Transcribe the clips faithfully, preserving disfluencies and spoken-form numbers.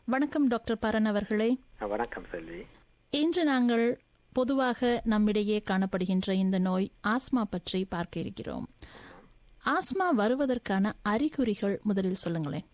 வணக்கம் டாக்டர் பரன் அவர்களே. வணக்கம் செல்வி. இன்று நாங்கள் பொதுவாக நம்மிடையே காணப்படுகின்ற இந்த நோய் ஆஸ்மா பற்றி பார்க்க இருக்கிறோம். ஆஸ்மா வருவதற்கான அறிகுறிகள் முதலில் சொல்லுங்களேன்.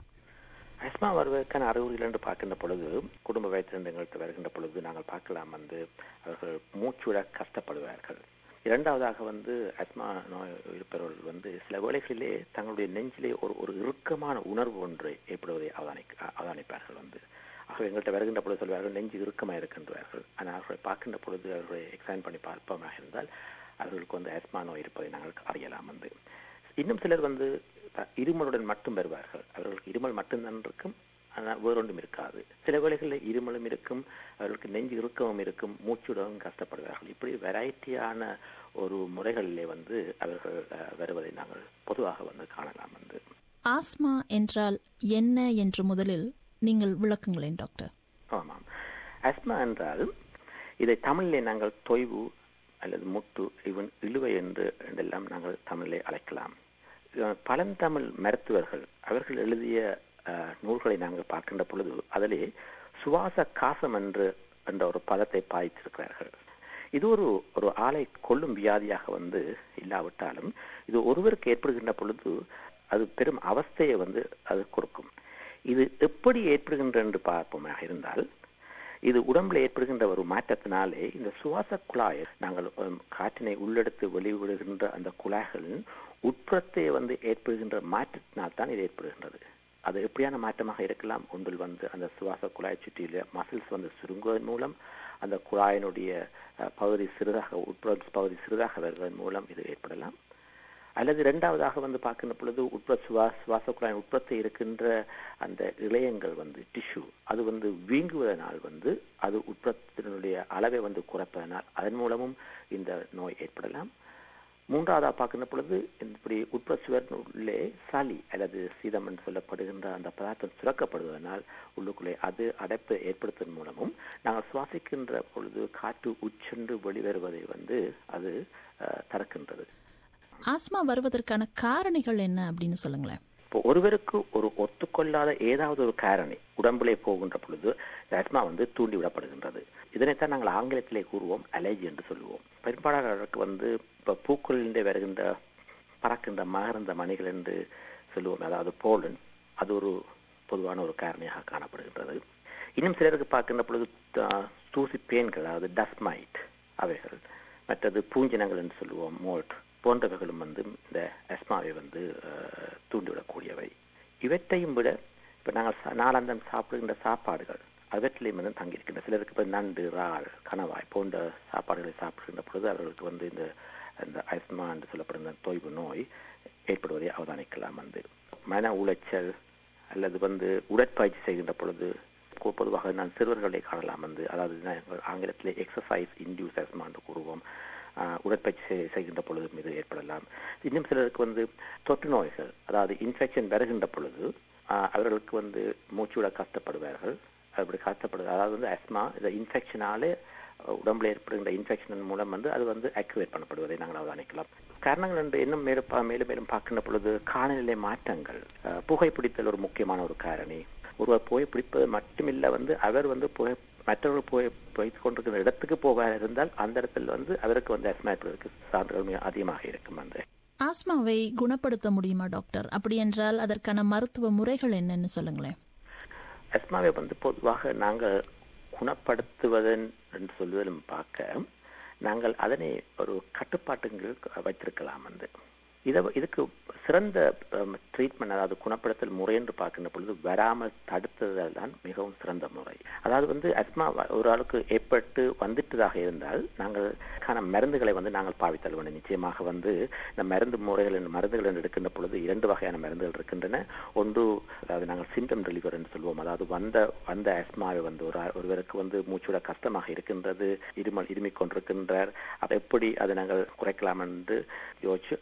ஆஸ்மா வருவதற்கான அறிகுறிகள் என்று பார்க்கின்ற பொழுது, குடும்ப வைத்தியங்களுக்கு வருகின்ற பொழுது நாங்கள் பார்க்கலாம் வந்து அவர்கள் மூச்சுவிட கஷ்டப்படுவார்கள். இரண்டாவதாக வந்து ஆஸ்மா நோய் இருப்பவர்கள் வந்து சில வேளைகளிலே தங்களுடைய நெஞ்சிலே ஒரு ஒரு இறுக்கமான உணர்வு ஒன்று ஏற்படுவதை அவதானி அவதானிப்பார்கள் வந்து ஆகவே எங்கள்கிட்ட வருகின்ற பொழுது சொல்வார்கள் நெஞ்சு இறுக்கமாக இருக்கின்றார்கள். ஆனால் அவர்களை பார்க்கின்ற பொழுது அவர்களை எக்ஸாமின் பண்ணி பார்ப்பமாக இருந்தால் அவர்களுக்கு வந்து ஆஸ்மா நோய் இருப்பதை நாங்கள் அறியலாம் வந்து. இன்னும் சிலர் வந்து இருமலுடன் மட்டும் வருவார்கள். அவர்களுக்கு இருமல் மட்டும்தான் இருக்கும், ஆனால் வேறொன்றும் இருக்காது. சில வேளைகளில் இருமலும் இருக்கும், அவர்களுக்கு நெஞ்சு இறுக்கமும் இருக்கும், மூச்சுடவும் கஷ்டப்படுவார்கள். இப்படி வெரைட்டியான ஒரு முறைகளிலே வந்து அவர்கள் வருவதை நாங்கள் பொதுவாக வந்து காணலாம் வந்து. ஆஸ்மா என்றால் என்ன என்று முதலில் நீங்கள் விளக்குங்களேன் டாக்டர். ஆமாம், ஆஸ்மா என்றால் இதை தமிழிலே நாங்கள் தொய்வு அல்லது முட்டு, இவன் இழுவை என்று என்றெல்லாம் நாங்கள் தமிழிலே அழைக்கலாம். பழந்தமிழ் மருத்துவர்கள் அவர்கள் எழுதிய நூல்களை நாங்கள் பார்க்கின்ற பொழுது அதிலே சுவாச காசம் என்று என்ற ஒரு பதத்தை பாய்த்திருக்கிறார்கள். இது ஒரு ஒரு ஆளை கொல்லும் வியாதியாக வந்து இல்லாவிட்டாலும் இது ஒருவருக்கு ஏற்படுகின்ற பொழுது அது பெரும் அவஸ்தையை வந்து அது கொடுக்கும். இது எப்படி ஏற்படுகின்ற என்று பார்ப்போமாக இருந்தால், இது உடம்புல ஏற்படுகின்ற ஒரு மாற்றத்தினாலே இந்த சுவாச குழாய் நாங்கள் காற்றினை உள்ளெடுத்து வெளிவிடுகின்ற அந்த குழாய்களின் உட்புறத்தை வந்து ஏற்படுகின்ற மாற்றத்தினால் தான் இது ஏற்படுகின்றது. அது எப்படியான மாற்றமாக இருக்கலாம். ஒன்றில் வந்து அந்த சுவாச குழாய் சுற்றியுள்ள மசில்ஸ் வந்து சுருங்குவதன் மூலம், அந்த குழாயினுடைய பகுதி சிறிதாக உட்புற பகுதி சிறிதாக வருவதன் மூலம் இது ஏற்படலாம். அல்லது இரண்டாவதாக வந்து பார்க்கின்ற பொழுது உட்புற சுவாச சுவாச குழாயின் உட்புறத்தை இருக்கின்ற அந்த இழையங்கள் வந்து டிஷ்யூ அது வந்து வீங்குவதனால் வந்து அது உட்புறத்தினுடைய அளவை வந்து குறைப்பதனால் அதன் மூலமும் இந்த நோய் ஏற்படலாம். மூன்றாவதாக பார்க்கின்ற பொழுது இப்படி உட்புற சுவரினுள்ளே சளி அல்லது சீதம் என்று சொல்லப்படுகின்ற அந்த பதார்த்தம் சுரக்கப்படுவதனால் உள்ளுக்குள்ளே அது அடைப்பு ஏற்படுத்துவதன் மூலமும் நாங்கள் சுவாசிக்கின்ற பொழுது காற்று உச்சென்று வெளிவருவதை வந்து அது தடுக்கின்றது. ஆஸ்மா வருவதற்கான காரணிகள் என்ன அப்படின்னு சொல்லுங்களேன். இப்போ ஒருவருக்கு ஒரு ஒத்துக்கொள்ளாத ஏதாவது ஒரு காரணி உடம்பிலே போகின்ற பொழுது ஆஸ்மா வந்து தூண்டி விடப்படுகின்றது. இதனைத்தான் நாங்கள் ஆங்கிலத்திலே கூறுவோம் அலர்ஜி என்று சொல்லுவோம். பெரும்பாலானவர்களுக்கு வந்து இப்போ பூக்களிலே வருகின்ற பறக்கின்ற மகரந்த மணிகள் என்று சொல்லுவோம், அதாவது போலன், அது ஒரு பொதுவான ஒரு காரணியாக காணப்படுகின்றது. இன்னும் சிலருக்கு பார்க்கின்ற பொழுது தூசி பேன்கள், அதாவது டஸ்ட் மைட் அவைகள், மற்றது பூஞ்சினங்கள் என்று சொல்லுவோம் மோல்ட் போன்றவைகளும் வந்து இந்த ஆஸ்மாவை வந்து தூண்டிவிடக்கூடியவை. இவற்றையும் விட இப்போ நாங்கள் நாளாந்தம் சாப்பிடுகின்ற சாப்பாடுகள் அவற்றிலையும் வந்து தங்கியிருக்கின்ற சிலருக்கு இப்போ நண்டு, இறால், கணவாய் போன்ற சாப்பாடுகளை சாப்பிடுகின்ற பொழுது அவர்களுக்கு வந்து இந்த இந்த ஆஸ்மா என்று சொல்லப்படுகிற தொய்வு நோய் ஏற்படுவதை அவதானிக்கலாம். வந்து மன உளைச்சல் அல்லது வந்து உடற்பயிற்சி செய்கின்ற பொழுது பொதுவாக நான் சிறுவர்களை காணலாம் வந்து, அதாவது ஆங்கிலத்திலே எக்ஸசைஸ் இன்டியூஸ் ஆஸ்மா என்று கூறுவோம். உடற்பயிற்சி செய்கின்ற பொழுது இது ஏற்படலாம். இன்னும் சிலருக்கு வந்து தொற்று நோய்கள், அதாவது இன்ஃபெக்ஷன் வருகின்ற பொழுது அவர்களுக்கு வந்து மூச்சுவிட கஷ்டப்படுவார்கள். அப்படி கஷ்டப்படுது, அதாவது வந்து ஆஸ்மா இந்த இன்ஃபெக்ஷனாலே உடம்புல ஏற்படுகின்ற இன்ஃபெக்ஷன் மூலம் வந்து அது வந்து ஆக்டிவேட் பண்ணப்படுவதை நாங்கள் அவதானிக்கலாம். காரணங்கள் என்று இன்னும் மேலும் மேலும் மேலும் பார்க்கின்ற பொழுது காலநிலை மாற்றங்கள், புகைப்பிடித்தல் ஒரு முக்கியமான ஒரு காரணி. ஒருவர் புகைப்பிடிப்பது மட்டுமில்லை வந்து அவர் வந்து புகை மற்றவர்கள் புகை வைத்துக் கொண்டிருக்கிற இடத்துக்கு போக இருந்தால் அந்த இடத்துல வந்து அவருக்கு வந்து ஆஸ்மா ஏற்படுவதற்கு சான்றுகள் அதிகமாக இருக்கும். அந்த ஆஸ்மாவை குணப்படுத்த முடியுமா டாக்டர்? அப்படி என்றால் அதற்கான மருத்துவ முறைகள் என்னன்னு சொல்லுங்களேன். ஆஸ்மாவை வந்து பொதுவாக நாங்கள் குணப்படுத்துவதன் என்று சொல்வதும் பார்க்க நாங்கள் அதனை ஒரு கட்டுப்பாட்டுகள் வைத்திருக்கலாம். வந்து இதை இதுக்கு சிறந்த ட்ரீட்மெண்ட், அதாவது குணப்படுத்தல் முறை என்று பார்க்கின்ற பொழுது வராமல் தடுத்ததால் தான் மிகவும் சிறந்த முறை. அதாவது வந்து ஆஸ்மா ஒரு ஆளுக்கு ஏற்பட்டு வந்துட்டதாக இருந்தால் நாங்கள் மருந்துகளை வந்து நாங்கள் பாவித்தல் வேண்டும். நிச்சயமாக வந்து இந்த மருந்து முறைகள் மருந்துகள் என்று எடுக்கின்ற பொழுது இரண்டு வகையான மருந்துகள் இருக்கின்றன. ஒன்று, அதாவது நாங்கள் சிம்டம் ரிலீவர் என்று சொல்வோம், அதாவது வந்த வந்த ஆஸ்மாவை வந்து ஒரு ஒருவருக்கு வந்து மூச்சுவிட கஷ்டமாக இருக்கின்றது, இருமல் இருமிக் கொண்டிருக்கின்றார், அதை எப்படி அதை நாங்கள் குறைக்கலாம் என்று யோசிச்சு அதுக்கான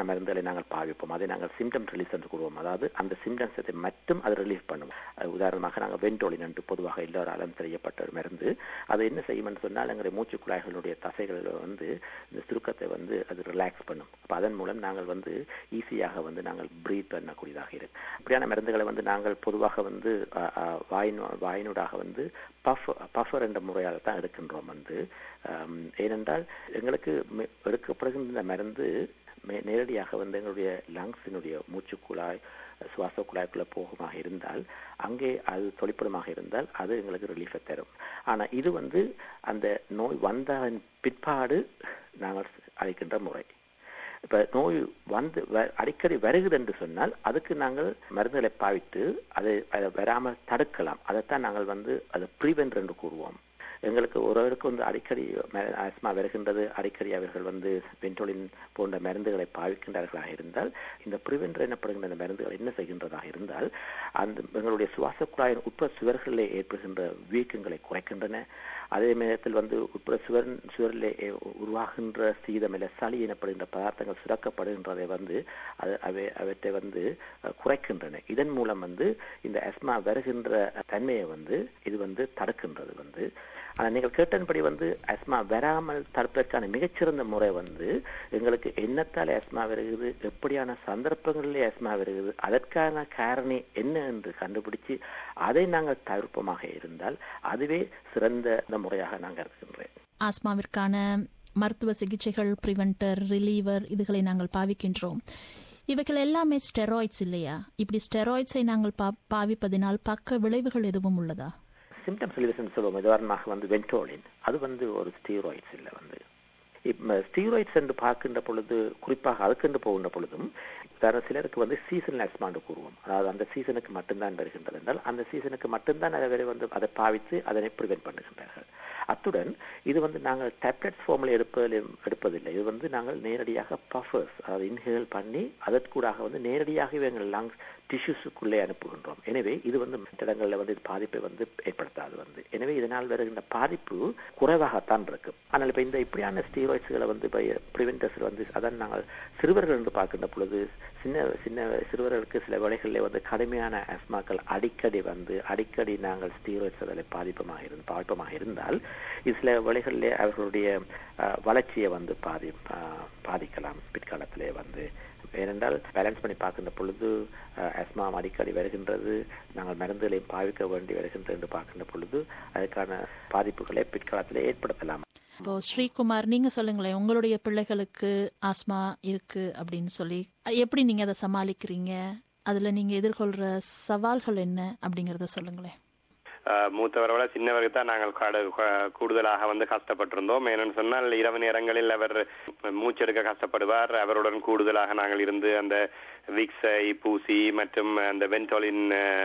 மருந்துகளை நாங்கள் பாவிப்போம். அதை நாங்கள் சிம்டம் ரிலீஸ் என்று கூறுவோம். அதாவது அந்த சிம்டம்ஸை மட்டும் அது ரிலீஃப் பண்ணும். உதாரணமாக நாங்கள் வென்டோலின் என்று பொதுவாக எல்லோராலும் தெரியப்பட்ட ஒரு மருந்து அது என்ன செய்யும் என்று சொன்னால் எங்களுடைய மூச்சு குழாய்களுடைய தசைகளில் வந்து இந்த சுருக்கத்தை வந்து அது ரிலாக்ஸ் பண்ணும். அப்போ அதன் மூலம் நாங்கள் வந்து ஈஸியாக வந்து நாங்கள் பிரீத் பண்ணக்கூடியதாக இருக்கு. இப்படியான மருந்துகளை வந்து நாங்கள் பொதுவாக வந்து வாயின் வாயினூடாக வந்து பஃப் பஃபர் என்ற முறையால் தான் எடுக்கின்றோம் வந்து. ஏனென்றால் எங்களுக்கு எடுக்கப்படுகின்ற இந்த மருந்து நேரடியாக வந்து எங்களுடைய லங்ஸினுடைய மூச்சுக்குழாய் சுவாச குழாய்க்குள்ள போகமாக இருந்தால் அங்கே அது தொழிற்படமாக இருந்தால் அது எங்களுக்கு ரிலீஃபை தரும். ஆனால் இது வந்து அந்த நோய் வந்ததன் பிற்பாடு நாங்கள் அழைக்கின்ற முறை. இப்போ நோய் வந்து அடிக்கடி வருகிறது என்று சொன்னால் அதுக்கு நாங்கள் மருந்துகளை பாவித்து அதை வராமல் தடுக்கலாம். அதைத்தான் நாங்கள் வந்து அதை ப்ரிவென்ட் என்று கூறுவோம். எங்களுக்கு ஒருவருக்கு வந்து அடிக்கடி ஆஸ்மா வருகின்றது, அடிக்கடி அவர்கள் வந்து வென்டோலின் போன்ற மருந்துகளை பாவிக்கின்றார்களாக இருந்தால் இந்த ப்ரிவென்டர் எனப்படுகின்ற இந்த மருந்துகள் என்ன செய்கின்றதாக இருந்தால் அந்த எங்களுடைய சுவாச குழாயின் உட்புற சுவர்களிலே ஏற்படுகின்ற வீக்கங்களை குறைக்கின்றன. அதே நேரத்தில் வந்து உட்புற சுவர் சுவரிலே உருவாகின்ற சீதம் இல்லை சளி எனப்படுகின்ற பதார்த்தங்கள் சுரக்கப்படுகின்றதை வந்து அது அவை அவற்றை வந்து குறைக்கின்றன. இதன் மூலம் வந்து இந்த ஆஸ்மா வருகின்ற தன்மையை வந்து இது வந்து தடுக்கின்றது வந்து. ஆனால் நீங்கள் கேட்டன்படி வந்து ஆஸ்மா வராமல் தடுப்பதற்கான மிகச்சிறந்த முறை வந்து எங்களுக்கு என்னத்தால் ஆஸ்மா வருகிறது, எப்படியான சந்தர்ப்பங்களிலே ஆஸ்மா வருகிறது, அதற்கான காரணி என்ன என்று கண்டுபிடிச்சு அதை நாங்கள் தவிர்ப்பமாக இருந்தால் அதுவே சிறந்த முறையாக நான் கருதுகின்றேன். ஆஸ்மாவிற்கான மருத்துவ சிகிச்சைகள், பிரிவென்டர், ரிலீவர் இதுகளை நாங்கள் பாவிக்கின்றோம். இவைகள் எல்லாமே ஸ்டெராய்ட்ஸ் இல்லையா? இப்படி ஸ்டெராய்ட்ஸை நாங்கள் பாவிப்பதினால் பக்க விளைவுகள் எதுவும் உள்ளதா? சிம்டம் ரிலீவர்ஸ் சொல்லுவோம். உதாரணமாக வந்து வென்டோலின் அது வந்து ஒரு ஸ்டீராய்ட்ஸ் இல்லை வந்து. இப்போ ஸ்டீராய்ட்ஸ் என்று பார்க்கின்ற பொழுது குறிப்பாக அதுக்கென்று போகின்ற பொழுதும் வேறு சிலருக்கு வந்து சீசனல் ஆஸ்மான்னு கூறுவோம். அதாவது அந்த சீசனுக்கு மட்டும்தான் வருகின்றது என்றால் அந்த சீசனுக்கு மட்டும்தான் அதை வந்து அதை பாவித்து அதனை ப்ரிவென்ட் பண்ணுகின்றார்கள். அத்துடன் இது வந்து நாங்கள் டேப்லெட்ஸ் ஃபார்மில் எடுப்பதில் எடுப்பதில்லை. இது வந்து நாங்கள் நேரடியாக பஃபர்ஸ் அதாவது இன்ஹேல் பண்ணி அதற்கூடாக வந்து நேரடியாகவே எங்கள் லங்ஸ் டிஷ்யூஸுக்குள்ளே அனுப்புகின்றோம். எனவே இது வந்து இடங்களில் வந்து பாதிப்பை வந்து ஏற்படுத்தாது வந்து. எனவே இதனால் வருகின்ற பாதிப்பு குறைவாகத்தான் இருக்கும். ஆனால் இப்போ இந்த இப்படியான ஸ்டீராய்ட்ஸ்களை வந்து இப்போ ப்ரிவென்டர்ஸ் வந்து அதான் நாங்கள் சிறுவர்கள் என்று பார்க்கின்ற பொழுது சின்ன சின்ன சிறுவர்களுக்கு சில வேளைகளில் வந்து கடுமையான ஆஸ்மாக்கள் அடிக்கடி வந்து அடிக்கடி நாங்கள் ஸ்டீராய்ட்ஸ் அதில் பாதிப்பமாக இருந்து பாதிப்பமாக இருந்தால் இது சில வேளைகளிலே அவர்களுடைய வளர்ச்சியை வந்து பாதி பாதிக்கலாம் பிற்காலத்திலே வந்து. ஏனென்றால் பேலன்ஸ் பண்ணி பார்க்கின்ற பொழுது ஆஸ்மா அடிக்கடி வருகின்றது, நாங்கள் மருந்துகளையும் பாவிக்க வேண்டி வருகின்றது என்று பார்க்கின்ற பொழுது அதுக்கான பாதிப்புகளை பிற்காலத்தில் ஏற்படுத்தலாம். இப்போ ஸ்ரீகுமார், நீங்க சொல்லுங்களேன், உங்களுடைய பிள்ளைகளுக்கு ஆஸ்மா இருக்கு அப்படின்னு சொல்லி எப்படி நீங்க அதை சமாளிக்கிறீங்க? அதுல நீங்க எதிர்கொள்ற சவால்கள் என்ன அப்படிங்கறத சொல்லுங்களேன். மூத்தவரோட சின்னவருக்கு தான் நாங்கள் கூடுதலாக வந்து கஷ்டப்பட்டிருந்தோம். ஏன்னு சொன்னால் இரவு நேரங்களில் அவர் மூச்செடுக்க கஷ்டப்படுவார். அவருடன் கூடுதலாக நாங்கள் இருந்து அந்த விக்ஸை பூசி மற்றும் அந்த வென்டோலின்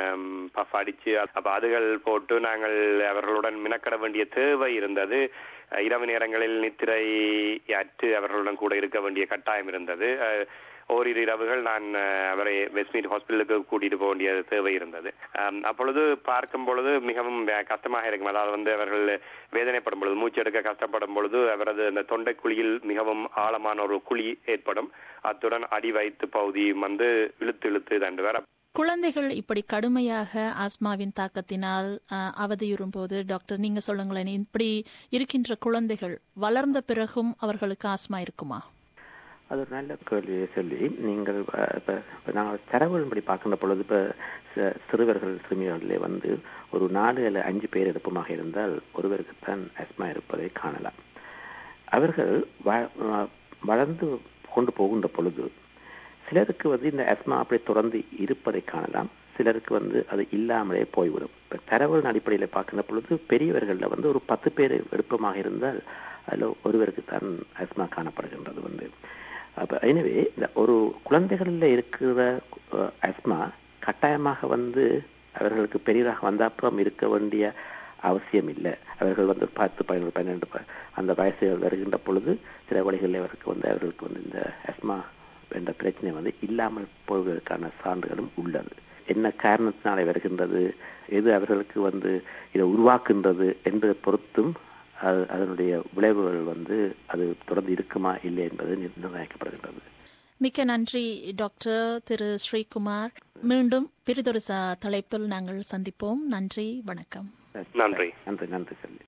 பஃப் அடிச்சு அப்ப அதுகள் போட்டு நாங்கள் அவர்களுடன் மினக்கட வேண்டிய தேவை இருந்தது. இரவு நேரங்களில் நித்திரை அற்று அவர்களுடன் கூட இருக்க வேண்டிய கட்டாயம் இருந்தது. ஓரிரு இரவுகள் நான் அவரை வெஸ்ட்மீட் ஹாஸ்பிட்டலுக்கு கூட்டிட்டு போக வேண்டிய தேவை இருந்தது. அப்பொழுது பார்க்கும் பொழுது மிகவும் கஷ்டமாக இருக்கும். அதாவது வந்து அவர்கள் வேதனைப்படும் பொழுது, மூச்செடுக்க கஷ்டப்படும் பொழுது அவரது அந்த தொண்டை குழியில் மிகவும் ஆழமான ஒரு குழி ஏற்படும். அத்துடன் அடி வயிற்று பகுதியும் வந்து இழுத்து இழுத்து தண்டு வர. குழந்தைகள் இப்படி கடுமையாக ஆஸ்மாவின் தாக்கத்தினால் அவதியுறும் போது டாக்டர் நீங்க சொல்லுங்களேன், இப்படி இருக்கின்ற குழந்தைகள் வளர்ந்த பிறகும் அவர்களுக்கு ஆஸ்மா இருக்குமா? அது ஒரு நல்ல கேள்வியை சொல்லி நீங்கள் இப்போ நாங்கள் தரவுகளின்படி பார்க்கின்ற பொழுது இப்போ சிறுவர்கள் சிறுமிகளிலே வந்து ஒரு நாலு அல்ல அஞ்சு பேர் எடுப்பமாக இருந்தால் ஒருவருக்குத்தான் ஆஸ்மா இருப்பதை காணலாம். அவர்கள் வளர்ந்து கொண்டு போகின்ற பொழுது சிலருக்கு வந்து இந்த ஆஸ்மா அப்படி தொடர்ந்து இருப்பதை காணலாம், சிலருக்கு வந்து அது இல்லாமலே போய்விடும். இப்போ தரவுகளின் அடிப்படையில் பார்க்கின்ற பொழுது பெரியவர்களில் வந்து ஒரு பத்து பேர் எடுப்பமாக இருந்தால் அதில் ஒருவருக்கு தான் ஆஸ்மா காணப்படுகின்றது வந்து. அப்போ எனவே இந்த ஒரு குழந்தைகளில் இருக்கிற ஆஸ்மா கட்டாயமாக வந்து அவர்களுக்கு பெரியதாக வந்த அப்புறம் இருக்க வேண்டிய அவசியம் இல்லை. அவர்கள் வந்து பத்து பதினொன்று பன்னெண்டு அந்த வயசுகள் வருகின்ற பொழுது சில வழிகளில் அவருக்கு வந்து அவர்களுக்கு வந்து இந்த ஆஸ்மா என்ற பிரச்சனை வந்து இல்லாமல் போவதற்கான சான்றுகளும் உள்ளது. என்ன காரணத்தினாலே வருகின்றது, எது அவர்களுக்கு வந்து இதை உருவாக்குகின்றது என்பதை பொறுத்தும் அதனுடைய விளைவுகள் வந்து அது தொடர்ந்து இருக்குமா இல்லை என்பது நிர்ணயிக்கப்படுகின்றது. மிக்க நன்றி டாக்டர் திரு ஸ்ரீகுமார். மீண்டும் பிரிதொரு தலைப்பில் நாங்கள் சந்திப்போம். நன்றி, வணக்கம். நன்றி நன்றி நன்றி செல்வி.